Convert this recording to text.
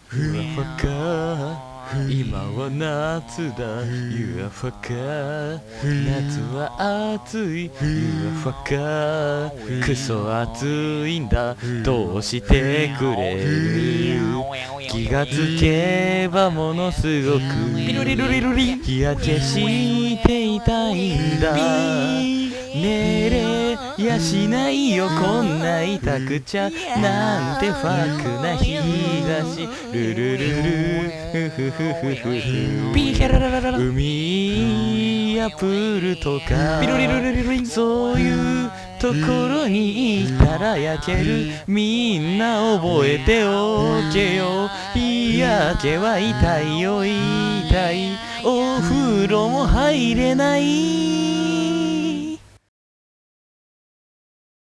ふわふわか今は夏だゆわふわか夏は暑いゆわふわかクソ暑いんだどうしてくれる気がつけばものすごく日焼けしていたいんだ寝れやしないよこんな痛くちゃなんてファックな日だしルルルルフフフフフフ海やプールとかそういうところに行ったら焼けるみんな覚えておけよ日焼けは痛いよ痛いお風呂も入れない